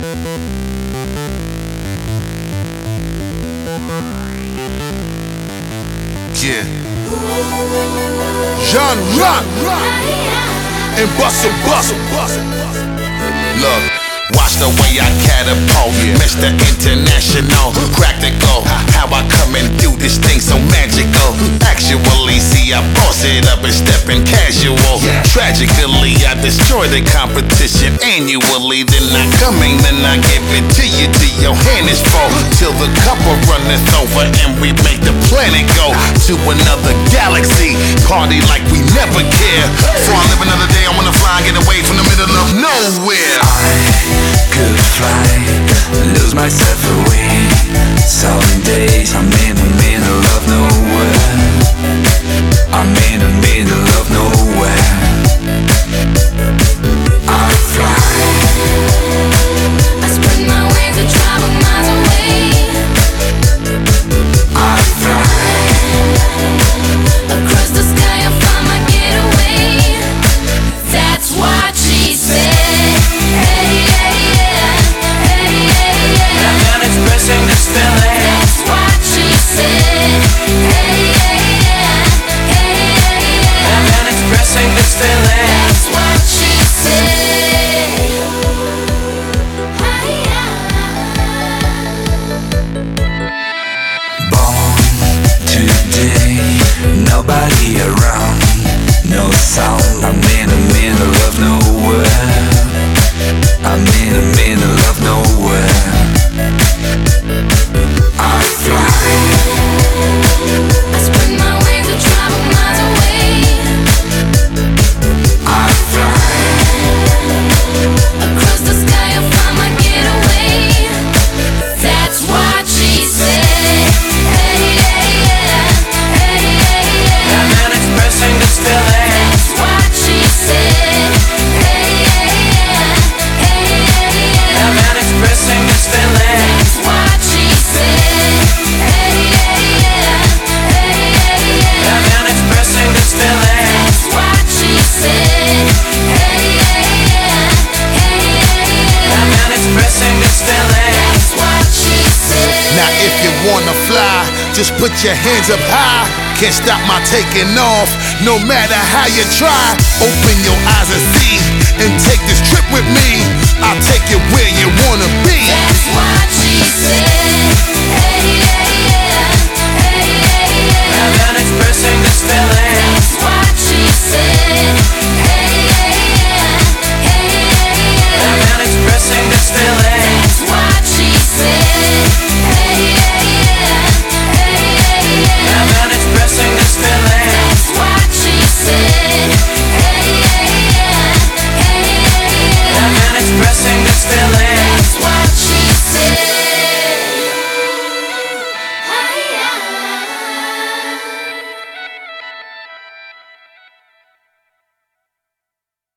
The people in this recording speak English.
Yeah. John Rock and Busta Bust. Look, watch the way I catapult, Mr. International, crack the code. How I come and do this thing so magical. Actually, see, I boss it up and stepping casual. Tragically, I destroy the competition annually. Then I come in, then I give it to you till your hand is full. Till the couple runneth over and we make the planet go to another galaxy. Party like we never care. Before I live another day, I wanna fly and get away from the middle of nowhere. I could fly, lose myself away. Some days I'm in the middle of nowhere. I'm in the middle of nowhere. I fly, I spread my wings and travel miles away. I fly, Across the sky I find my getaway. That's what she said. Hey, yeah, yeah. Hey, yeah, yeah. I'm not expressing this feeling. That's what she said. Hey, yeah, yeah. Hey, yeah, yeah. I'm not expressing this feeling. That's what she said. Born today, nobody around, no sound. I'm in the middle of nowhere. I'm in the middle of nowhere. I fly, I spread my wings and travel miles away. I fly, Across the sky I find my getaway. That's what she said. Hey, yeah, yeah. Hey, yeah, yeah. I'm not expressing this feeling. That's what she said. Hey, yeah, yeah. Hey, yeah, yeah. I'm not expressing this feeling. That's what she said. Hey, yeah, yeah. Hey, yeah, yeah. I'm not expressing this feeling. That's what she said. Hey, yeah, yeah. Hey, yeah, I'm yeah. not expressing this feeling. That's what she said. Now if you wanna fly, just put your hands up high. Can't stop my taking off, no matter how you try. Open your eyes and see, and take this trip with me. I'll take you where you wanna be. That's what she said.